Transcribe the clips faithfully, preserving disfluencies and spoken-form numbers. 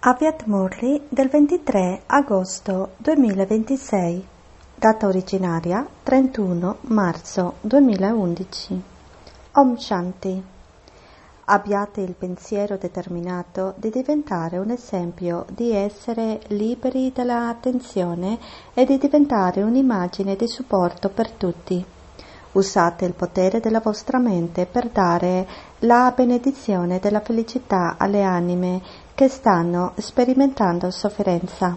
Aviat Murli del ventitré agosto duemilaventisei, data originaria trentuno marzo duemilaundici. Om Shanti. Abbiate il pensiero determinato di diventare un esempio di essere liberi dalla tensione e di diventare un'immagine di supporto per tutti. Usate il potere della vostra mente per dare la benedizione della felicità alle anime che stanno sperimentando sofferenza.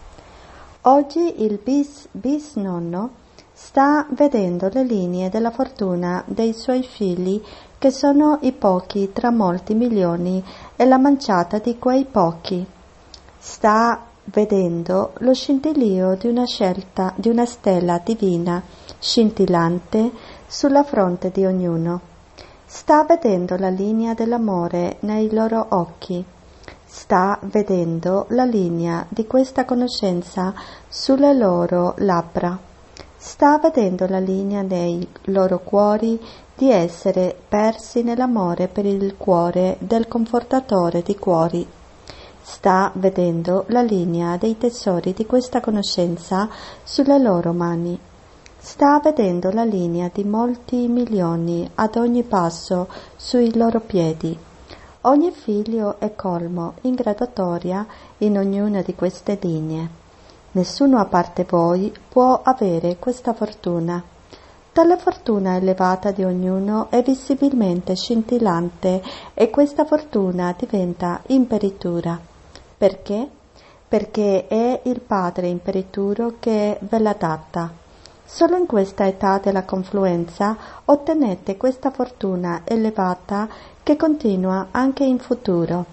Oggi il bis, bisnonno sta vedendo le linee della fortuna dei suoi figli, che sono i pochi tra molti milioni e la manciata di quei pochi. Sta vedendo lo scintillio di una scelta, di una stella divina scintillante sulla fronte di ognuno. Sta vedendo la linea dell'amore nei loro occhi. Sta vedendo la linea di questa conoscenza sulle loro labbra. Sta vedendo la linea nei loro cuori di essere persi nell'amore per il cuore del confortatore di cuori. Sta vedendo la linea dei tesori di questa conoscenza sulle loro mani. Sta vedendo la linea di molti milioni ad ogni passo sui loro piedi. Ogni figlio è colmo in graduatoria in ognuna di queste linee. Nessuno a parte voi può avere questa fortuna. Tale fortuna elevata di ognuno è visibilmente scintillante e questa fortuna diventa imperitura. Perché? Perché è il Padre imperituro che ve l'ha data. Solo in questa età della confluenza ottenete questa fortuna elevata che continua anche in futuro.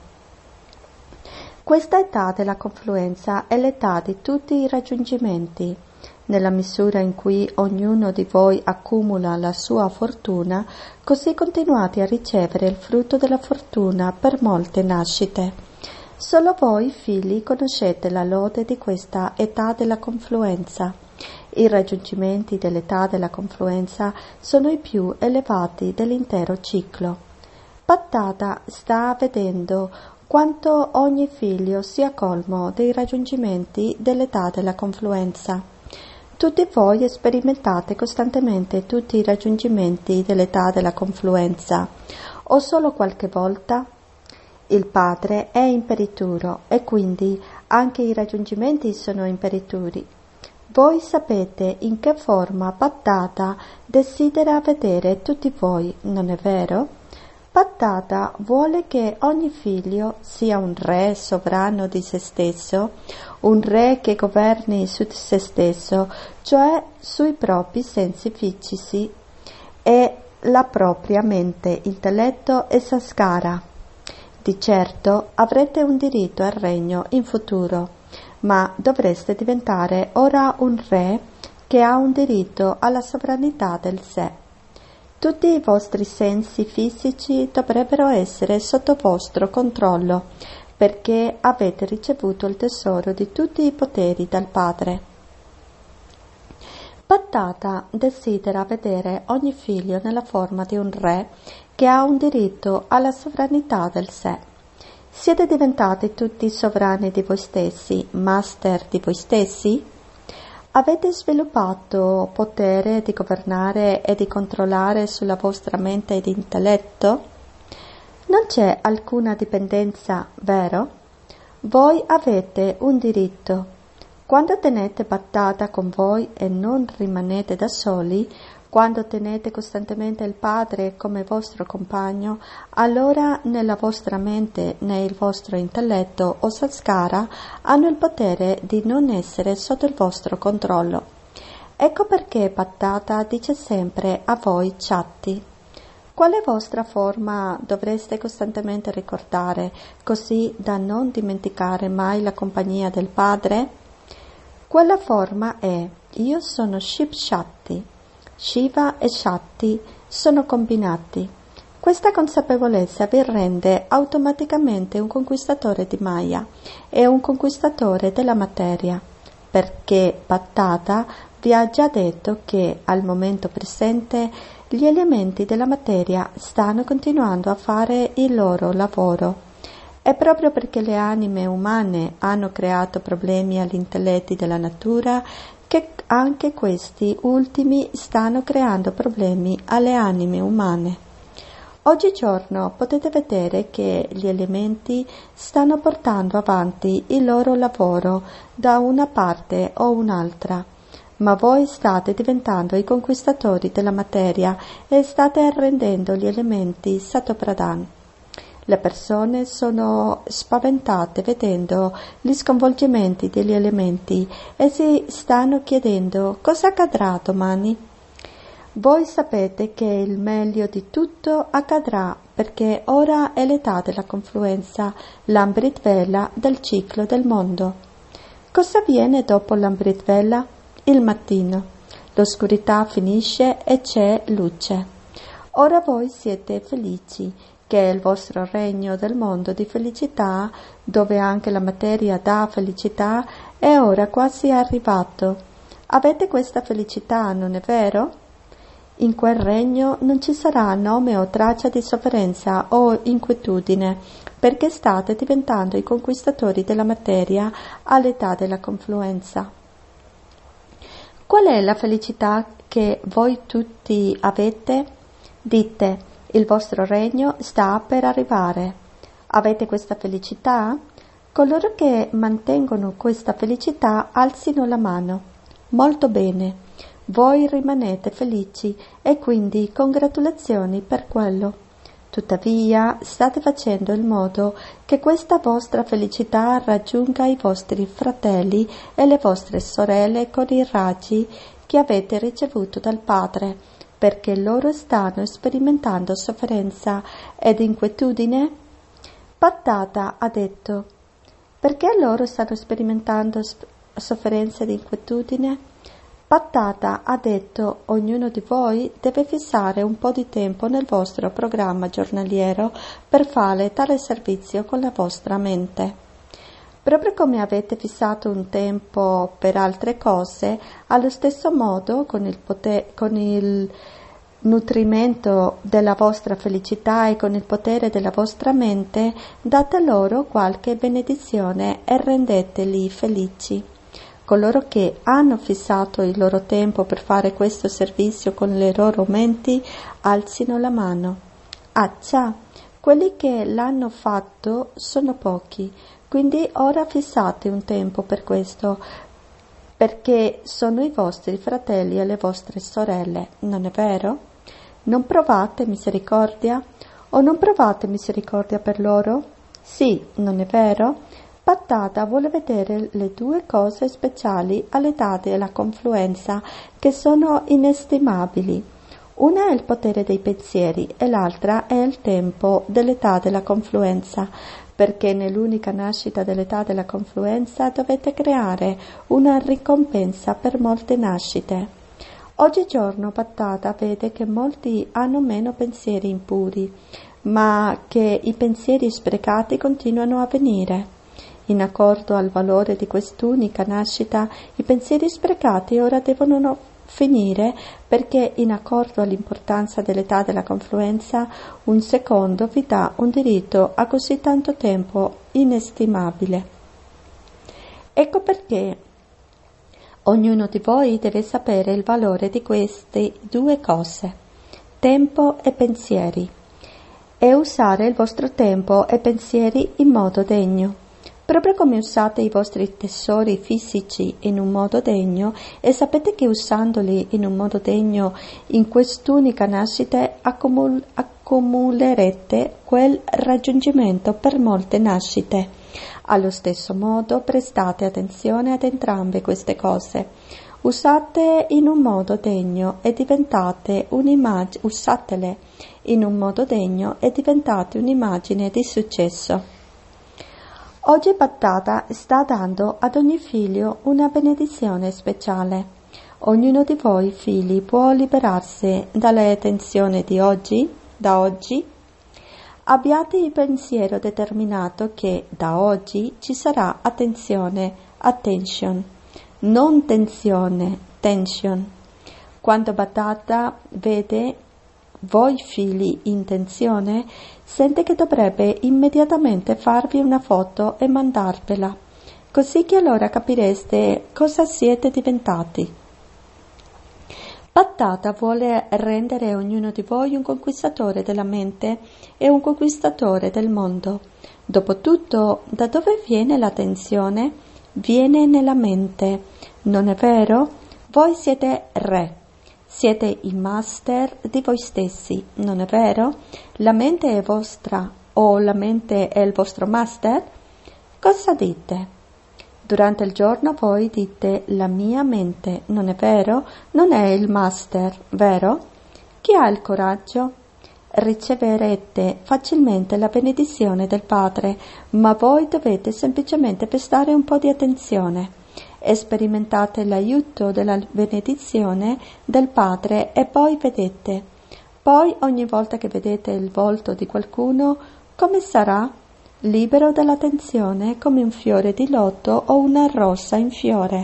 Questa età della confluenza è l'età di tutti i raggiungimenti. Nella misura in cui ognuno di voi accumula la sua fortuna, così continuate a ricevere il frutto della fortuna per molte nascite. Solo voi, figli, conoscete la lode di questa età della confluenza. I raggiungimenti dell'età della confluenza sono i più elevati dell'intero ciclo. Pattata sta vedendo quanto ogni figlio sia colmo dei raggiungimenti dell'età della confluenza. Tutti voi sperimentate costantemente tutti i raggiungimenti dell'età della confluenza, o solo qualche volta? Il Padre è imperituro e quindi anche i raggiungimenti sono imperituri. Voi sapete in che forma Pattata desidera vedere tutti voi, non è vero? Pattata vuole che ogni figlio sia un re sovrano di se stesso, un re che governi su se stesso, cioè sui propri sensi fisici e la propria mente, intelletto e sanskara. Di certo avrete un diritto al regno in futuro, ma dovreste diventare ora un re che ha un diritto alla sovranità del sé. Tutti i vostri sensi fisici dovrebbero essere sotto vostro controllo, perché avete ricevuto il tesoro di tutti i poteri dal Padre. Pattata desidera vedere ogni figlio nella forma di un re che ha un diritto alla sovranità del sé. Siete diventati tutti sovrani di voi stessi, master di voi stessi? Avete sviluppato potere di governare e di controllare sulla vostra mente ed intelletto? Non c'è alcuna dipendenza, vero? Voi avete un diritto. Quando tenete Pattata con voi e non rimanete da soli, quando tenete costantemente il Padre come vostro compagno, allora nella vostra mente, nel vostro intelletto o sanskara hanno il potere di non essere sotto il vostro controllo. Ecco perché Pattata dice sempre a voi chatti: quale vostra forma dovreste costantemente ricordare, così da non dimenticare mai la compagnia del Padre? Quella forma è: io sono Shiv Shakti. Shiva e Shakti sono combinati. Questa consapevolezza vi rende automaticamente un conquistatore di Maya e un conquistatore della materia, perché Pattata vi ha già detto che al momento presente gli elementi della materia stanno continuando a fare il loro lavoro È proprio perché le anime umane hanno creato problemi agli intelletti della natura che anche questi ultimi stanno creando problemi alle anime umane. Oggigiorno potete vedere che gli elementi stanno portando avanti il loro lavoro da una parte o un'altra, ma voi state diventando i conquistatori della materia e state arrendendo gli elementi Satopradhan. Le persone sono spaventate vedendo gli sconvolgimenti degli elementi e si stanno chiedendo cosa accadrà domani. Voi sapete che il meglio di tutto accadrà perché ora è l'età della confluenza, l'Amrit Vela del ciclo del mondo. Cosa avviene dopo l'Amrit Vela? Il mattino. L'oscurità finisce e c'è luce. Ora voi siete felici, che è il vostro regno del mondo di felicità, dove anche la materia dà felicità, è ora quasi arrivato. Avete questa felicità, non è vero? In quel regno non ci sarà nome o traccia di sofferenza o inquietudine, perché state diventando i conquistatori della materia all'età della confluenza. Qual è la felicità che voi tutti avete? Dite, il vostro regno sta per arrivare. Avete questa felicità? Coloro che mantengono questa felicità alzino la mano. Molto bene. Voi rimanete felici e quindi congratulazioni per quello. Tuttavia state facendo in modo che questa vostra felicità raggiunga i vostri fratelli e le vostre sorelle con i raggi che avete ricevuto dal Padre, perché loro stanno sperimentando sofferenza ed inquietudine? Pattata ha detto, perché loro stanno sperimentando sp- sofferenza ed inquietudine? Pattata ha detto, ognuno di voi deve fissare un po' di tempo nel vostro programma giornaliero per fare tale servizio con la vostra mente. Proprio come avete fissato un tempo per altre cose, allo stesso modo con il, poter, con il nutrimento della vostra felicità e con il potere della vostra mente, date loro qualche benedizione e rendeteli felici. Coloro che hanno fissato il loro tempo per fare questo servizio con le loro menti, alzino la mano. Accia, quelli che l'hanno fatto sono pochi, quindi ora fissate un tempo per questo, perché sono i vostri fratelli e le vostre sorelle, non è vero? Non provate misericordia? O non provate misericordia per loro? Sì, non è vero? Pattata vuole vedere le due cose speciali all'età della confluenza che sono inestimabili. Una è il potere dei pensieri e l'altra è il tempo dell'età della confluenza, perché nell'unica nascita dell'età della confluenza dovete creare una ricompensa per molte nascite. Oggigiorno Pattata vede che molti hanno meno pensieri impuri, ma che i pensieri sprecati continuano a venire. In accordo al valore di quest'unica nascita, i pensieri sprecati ora devono finire perché, in accordo all'importanza dell'età della confluenza, un secondo vi dà un diritto a così tanto tempo inestimabile. Ecco perché ognuno di voi deve sapere il valore di queste due cose, tempo e pensieri, e usare il vostro tempo e pensieri in modo degno. Proprio come usate i vostri tesori fisici in un modo degno e sapete che usandoli in un modo degno in quest'unica nascita accumul- accumulerete quel raggiungimento per molte nascite. Allo stesso modo prestate attenzione ad entrambe queste cose. Usate in un modo degno e diventate un'immagine, usatele in un modo degno e diventate un'immagine di successo. Oggi Pattata sta dando ad ogni figlio una benedizione speciale. Ognuno di voi, figli, può liberarsi dalle tensioni di oggi, da oggi. Abbiate il pensiero determinato che da oggi ci sarà attenzione, attention, non tensione, tension. Quando Pattata vede voi figli in tensione, sente che dovrebbe immediatamente farvi una foto e mandarvela, così che allora capireste cosa siete diventati. Pattata vuole rendere ognuno di voi un conquistatore della mente e un conquistatore del mondo. Dopotutto, da dove viene la tensione? Viene nella mente, non è vero? Voi siete re, siete i master di voi stessi, non è vero? La mente è vostra o la mente è il vostro master? Cosa dite? Durante il giorno voi dite la mia mente, non è vero? Non è il master, vero? Chi ha il coraggio? Riceverete facilmente la benedizione del Padre, ma voi dovete semplicemente prestare un po' di attenzione. Sperimentate l'aiuto della benedizione del Padre e poi vedete. Poi ogni volta che vedete il volto di qualcuno, come sarà? Libero dalla tensione come un fiore di loto o una rosa in fiore.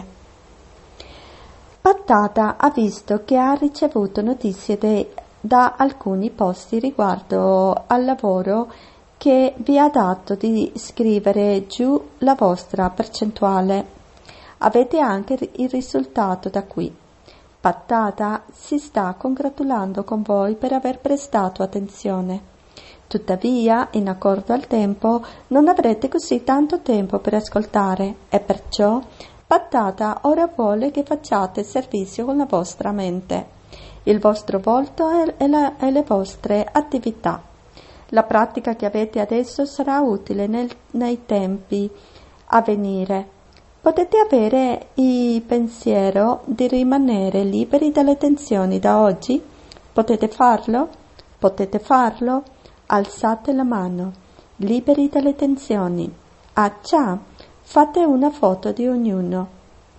Pattata ha visto che ha ricevuto notizie de, da alcuni posti riguardo al lavoro che vi ha dato di scrivere giù la vostra percentuale. Avete anche il risultato da qui. Pattata si sta congratulando con voi per aver prestato attenzione. Tuttavia, in accordo al tempo, non avrete così tanto tempo per ascoltare e perciò Pattata ora vuole che facciate servizio con la vostra mente, il vostro volto e, la, e le vostre attività. La pratica che avete adesso sarà utile nel, nei tempi a venire. Potete avere il pensiero di rimanere liberi dalle tensioni da oggi? Potete farlo? Potete farlo? Alzate la mano, liberi dalle tensioni. Ah già, fate una foto di ognuno.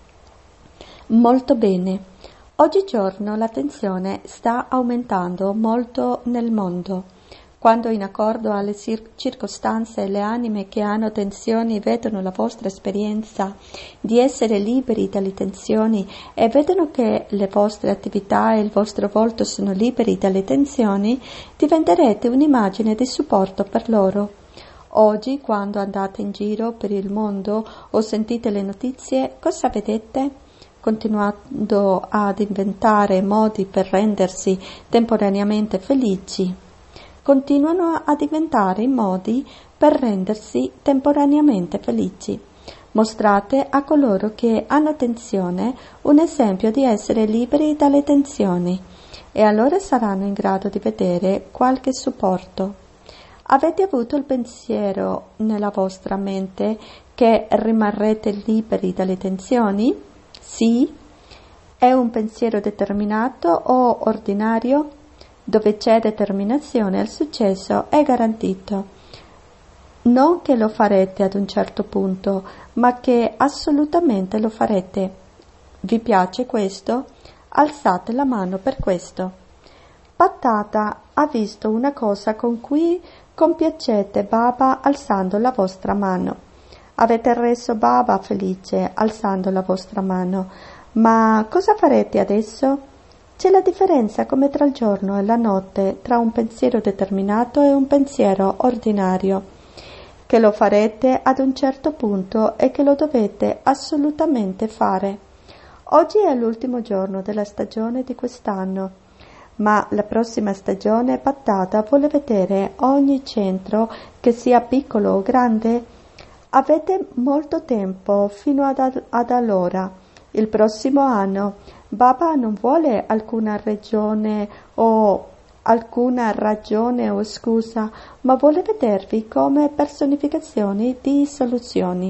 Molto bene. Oggigiorno la tensione sta aumentando molto nel mondo. Quando in accordo alle cir- circostanze le anime che hanno tensioni vedono la vostra esperienza di essere liberi dalle tensioni e vedono che le vostre attività e il vostro volto sono liberi dalle tensioni, diventerete un'immagine di supporto per loro. Oggi, quando andate in giro per il mondo o sentite le notizie, cosa vedete? Continuando ad inventare modi per rendersi temporaneamente felici. Continuano a diventare modi per rendersi temporaneamente felici. Mostrate a coloro che hanno tensione un esempio di essere liberi dalle tensioni e allora saranno in grado di vedere qualche supporto. Avete avuto il pensiero nella vostra mente che rimarrete liberi dalle tensioni? Sì? È un pensiero determinato o ordinario? Dove c'è determinazione il successo è garantito. Non che lo farete ad un certo punto, ma che assolutamente lo farete. Vi piace questo? Alzate la mano per questo. Pattata ha visto una cosa con cui compiacete Baba alzando la vostra mano. Avete reso Baba felice alzando la vostra mano, ma cosa farete adesso? C'è la differenza come tra il giorno e la notte, tra un pensiero determinato e un pensiero ordinario, che lo farete ad un certo punto e che lo dovete assolutamente fare. Oggi è l'ultimo giorno della stagione di quest'anno, ma la prossima stagione Pattata vuole vedere ogni centro, che sia piccolo o grande. Avete molto tempo fino ad, ad allora. Il prossimo anno Baba non vuole alcuna regione o alcuna ragione o scusa, ma vuole vedervi come personificazioni di soluzioni.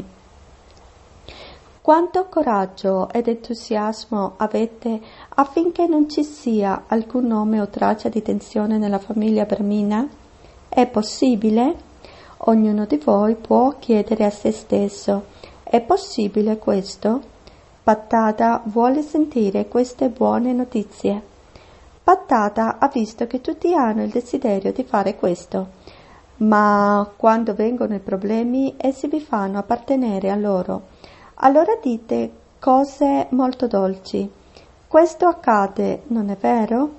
Quanto coraggio ed entusiasmo avete affinché non ci sia alcun nome o traccia di tensione nella famiglia Brahmina? È possibile? Ognuno di voi può chiedere a se stesso: è possibile questo? Pattata vuole sentire queste buone notizie. Pattata ha visto che tutti hanno il desiderio di fare questo, ma quando vengono i problemi essi vi fanno appartenere a loro. Allora dite cose molto dolci. Questo accade, non è vero?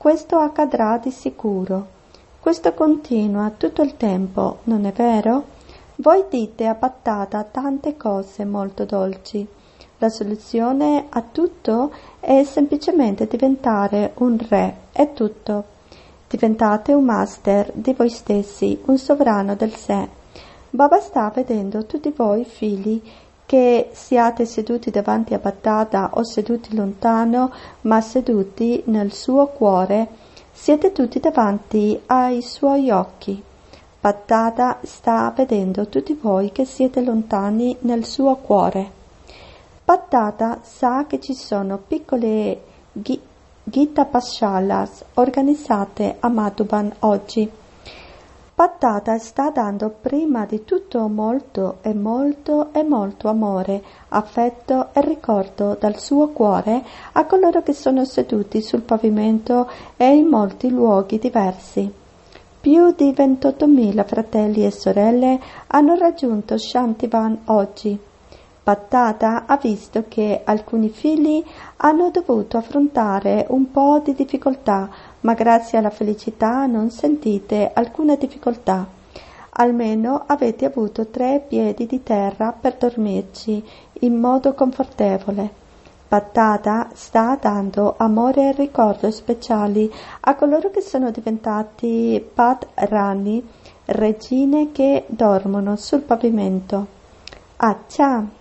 questo accadrà di sicuro. Questo continua tutto il tempo, non è vero? Voi dite a Pattata tante cose molto dolci. La soluzione a tutto è semplicemente diventare un re, è tutto. Diventate un master di voi stessi, un sovrano del sé. Baba sta vedendo tutti voi figli, che siate seduti davanti a Pattata o seduti lontano, ma seduti nel suo cuore, siete tutti davanti ai suoi occhi. Pattata sta vedendo tutti voi che siete lontani nel suo cuore. Pattata sa che ci sono piccole Gita Pashalas organizzate a Madhuban oggi. Pattata sta dando prima di tutto molto e molto e molto amore, affetto e ricordo dal suo cuore a coloro che sono seduti sul pavimento e in molti luoghi diversi. Più di ventottomila fratelli e sorelle hanno raggiunto Shantivan oggi. Pattata ha visto che alcuni figli hanno dovuto affrontare un po' di difficoltà, ma grazie alla felicità non sentite alcuna difficoltà. Almeno avete avuto tre piedi di terra per dormirci in modo confortevole. Pattata sta dando amore e ricordo speciali a coloro che sono diventati Pad Rani, regine che dormono sul pavimento. Accia!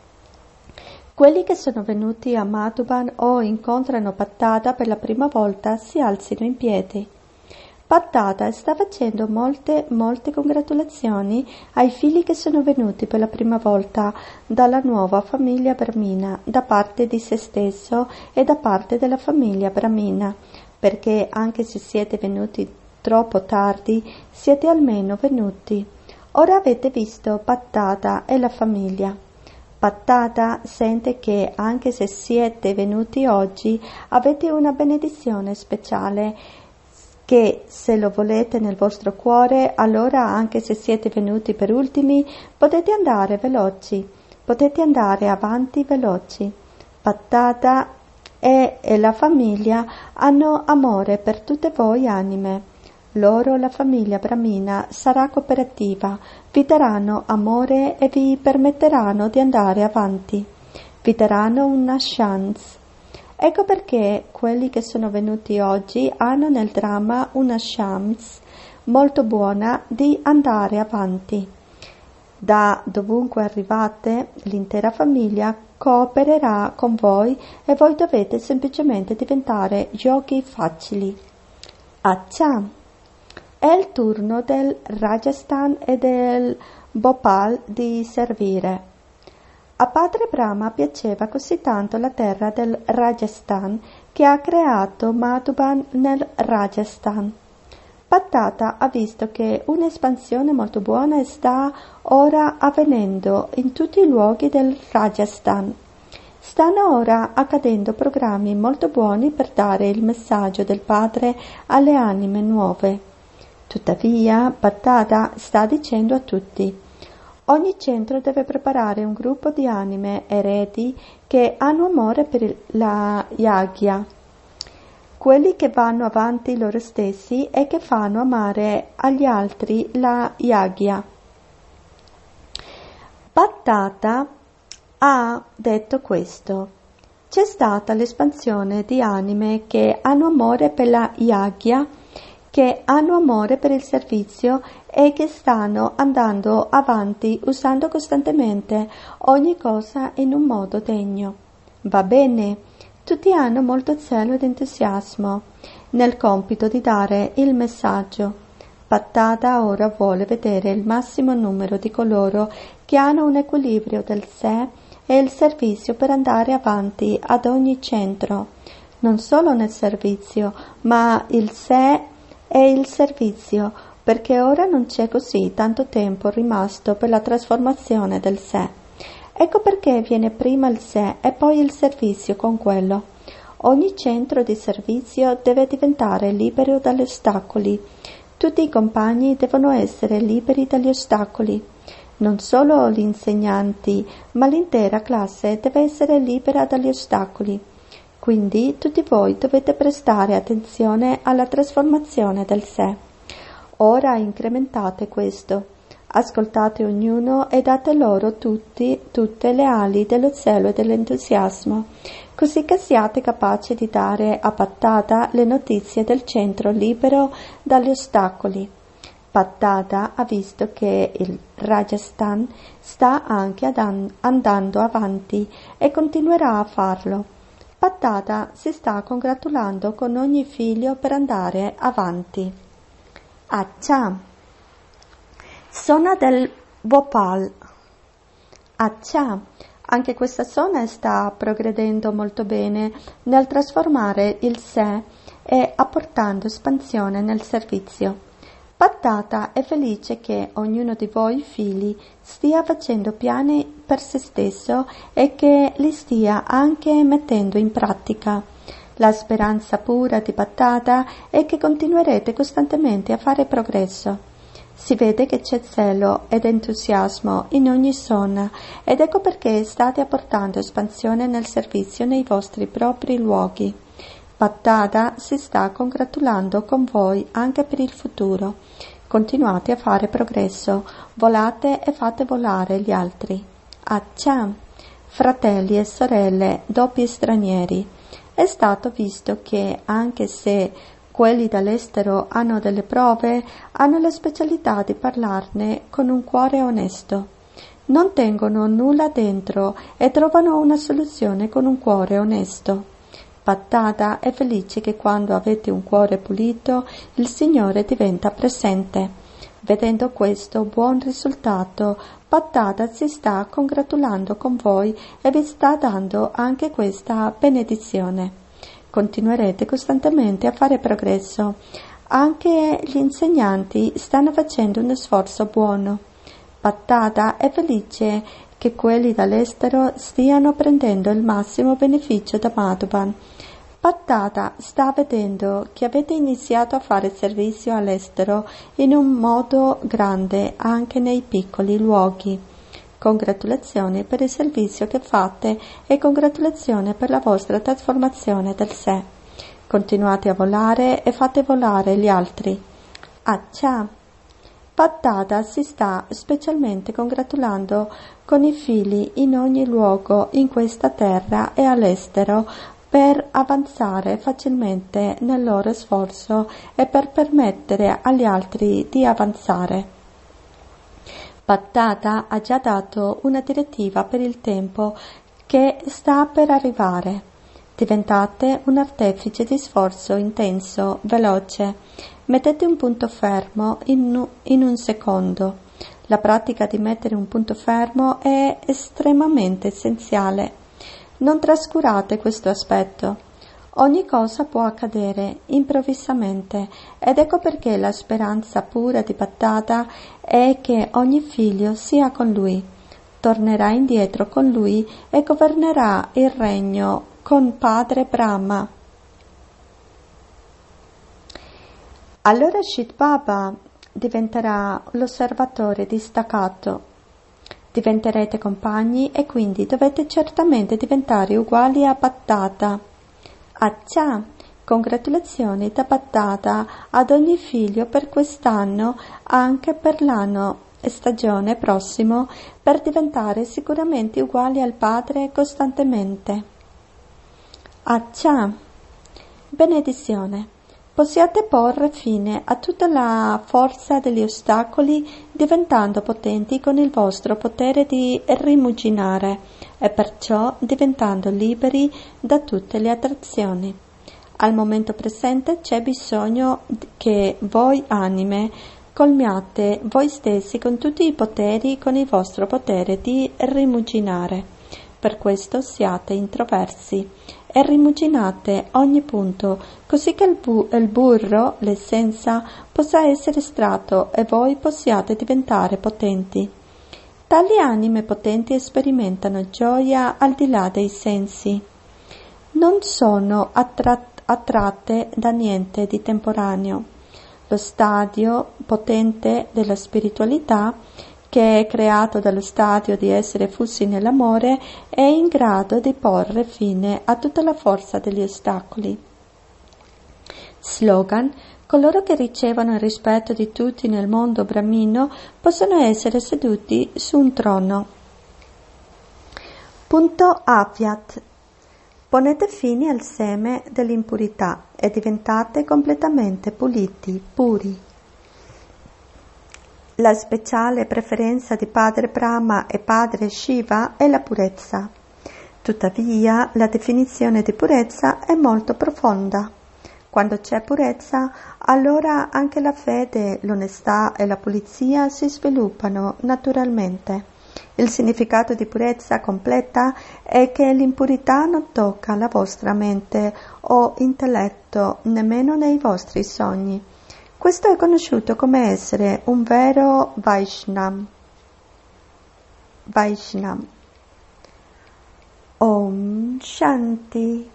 Quelli che sono venuti a Madhuban o incontrano Pattata per la prima volta si alzino in piedi. Pattata sta facendo molte, molte congratulazioni ai figli che sono venuti per la prima volta dalla nuova famiglia Brahmina, da parte di se stesso e da parte della famiglia Brahmina, perché anche se siete venuti troppo tardi, siete almeno venuti. Ora avete visto Pattata e la famiglia. Pattata sente che anche se siete venuti oggi avete una benedizione speciale, che se lo volete nel vostro cuore, allora anche se siete venuti per ultimi potete andare veloci, potete andare avanti veloci. Pattata e, e la famiglia hanno amore per tutte voi anime. Loro, la famiglia Brahmina, sarà cooperativa, vi daranno amore e vi permetteranno di andare avanti, vi daranno una chance. Ecco perché quelli che sono venuti oggi hanno nel dramma una chance molto buona di andare avanti. Da dovunque arrivate, l'intera famiglia coopererà con voi e voi dovete semplicemente diventare yogi facili. Accia! È il turno del Rajasthan e del Bhopal di servire. A padre Brahma piaceva così tanto la terra del Rajasthan che ha creato Madhuban nel Rajasthan. Pattata ha visto che un'espansione molto buona sta ora avvenendo in tutti i luoghi del Rajasthan. Stanno ora accadendo programmi molto buoni per dare il messaggio del padre alle anime nuove. Tuttavia, Pattata sta dicendo a tutti: ogni centro deve preparare un gruppo di anime eredi che hanno amore per la yagya, quelli che vanno avanti loro stessi e che fanno amare agli altri la yagya. Pattata ha detto questo: c'è stata l'espansione di anime che hanno amore per la yagya, che hanno amore per il servizio e che stanno andando avanti usando costantemente ogni cosa in un modo degno. Va bene, tutti hanno molto zelo ed entusiasmo nel compito di dare il messaggio. Pattata ora vuole vedere il massimo numero di coloro che hanno un equilibrio del sé e il servizio per andare avanti ad ogni centro, non solo nel servizio, ma il sé e il servizio, perché ora non c'è così tanto tempo rimasto per la trasformazione del sé. Ecco perché viene prima il sé e poi il servizio con quello. Ogni centro di servizio deve diventare libero dagli ostacoli. Tutti i compagni devono essere liberi dagli ostacoli. Non solo gli insegnanti, ma l'intera classe deve essere libera dagli ostacoli. Quindi tutti voi dovete prestare attenzione alla trasformazione del sé. Ora incrementate questo. Ascoltate ognuno e date loro tutti, tutte le ali dello zelo e dell'entusiasmo, così che siate capaci di dare a Pattada le notizie del centro libero dagli ostacoli. Pattada ha visto che il Rajasthan sta anche ad- andando avanti e continuerà a farlo. Pattada si sta congratulando con ogni figlio per andare avanti. Accia! Zona del Bhopal. Accia! Anche questa zona sta progredendo molto bene nel trasformare il sé e apportando espansione nel servizio. Pattada è felice che ognuno di voi figli stia facendo piani per se stesso e che li stia anche mettendo in pratica. La speranza pura di Pattada è che continuerete costantemente a fare progresso. Si vede che c'è zelo ed entusiasmo in ogni zona ed ecco perché state apportando espansione nel servizio nei vostri propri luoghi. Pattada si sta congratulando con voi anche per il futuro. Continuate a fare progresso, volate e fate volare gli altri. Accia! Fratelli e sorelle, doppi stranieri, è stato visto che anche se quelli dall'estero hanno delle prove, hanno la specialità di parlarne con un cuore onesto. Non tengono nulla dentro e trovano una soluzione con un cuore onesto. Pattada è felice che quando avete un cuore pulito, il Signore diventa presente. Vedendo questo buon risultato, Pattada si sta congratulando con voi e vi sta dando anche questa benedizione. Continuerete costantemente a fare progresso. Anche gli insegnanti stanno facendo un sforzo buono. Pattada è felice che quelli dall'estero stiano prendendo il massimo beneficio da Madhuban. Pattada sta vedendo che avete iniziato a fare servizio all'estero in un modo grande anche nei piccoli luoghi. Congratulazioni per il servizio che fate e congratulazioni per la vostra trasformazione del sé. Continuate a volare e fate volare gli altri. Accia! Pattada si sta specialmente congratulando con i figli in ogni luogo in questa terra e all'estero per avanzare facilmente nel loro sforzo e per permettere agli altri di avanzare. Pattada ha già dato una direttiva per il tempo che sta per arrivare. Diventate un artefice di sforzo intenso, veloce. Mettete un punto fermo in, in un secondo. La pratica di mettere un punto fermo è estremamente essenziale. Non trascurate questo aspetto. Ogni cosa può accadere improvvisamente ed ecco perché la speranza pura di Pattada è che ogni figlio sia con lui, tornerà indietro con lui e governerà il regno con padre Brahma. Allora Shit Baba diventerà l'osservatore distaccato. Diventerete compagni e quindi dovete certamente diventare uguali a Pattada. Accia! Congratulazioni da Pattada ad ogni figlio per quest'anno, anche per l'anno e stagione prossimo, per diventare sicuramente uguali al Padre costantemente. Accia! Benedizione! Possiate porre fine a tutta la forza degli ostacoli diventando potenti con il vostro potere di rimuginare e perciò diventando liberi da tutte le attrazioni. Al momento presente c'è bisogno che voi anime colmiate voi stessi con tutti i poteri con il vostro potere di rimuginare. Per questo siate introversi e rimuginate ogni punto, così che il, bu- il burro, l'essenza, possa essere estratto e voi possiate diventare potenti. Tali anime potenti sperimentano gioia al di là dei sensi. Non sono attrat- attratte da niente di temporaneo. Lo stadio potente della spiritualità, che è creato dallo stadio di essere fussi nell'amore, è in grado di porre fine a tutta la forza degli ostacoli. Slogan: coloro che ricevono il rispetto di tutti nel mondo brahmino possono essere seduti su un trono. Punto Avyat. Ponete fine al seme dell'impurità e diventate completamente puliti, puri. La speciale preferenza di Padre Brahma e Padre Shiva è la purezza. Tuttavia, la definizione di purezza è molto profonda. Quando c'è purezza, allora anche la fede, l'onestà e la pulizia si sviluppano naturalmente. Il significato di purezza completa è che l'impurità non tocca la vostra mente o intelletto, nemmeno nei vostri sogni. Questo è conosciuto come essere un vero Vaishnava. Vaishnava. Om Shanti.